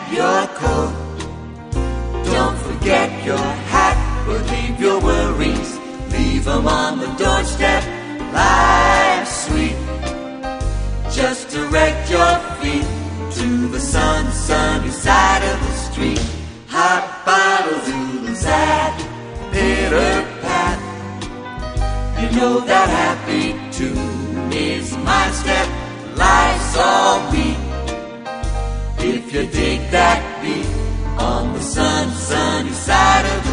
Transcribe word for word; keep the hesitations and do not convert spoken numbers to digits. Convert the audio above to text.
your coat. Don't forget your hat, but leave your worries, leave them on the doorstep. Life's sweet. Just direct your feet to the sun, sunny side of the street. Hot bottle Zulu sad, pitter pat. You know that happy tune is my step. Life's all beat. If you dig that beat on the sun, sunny side of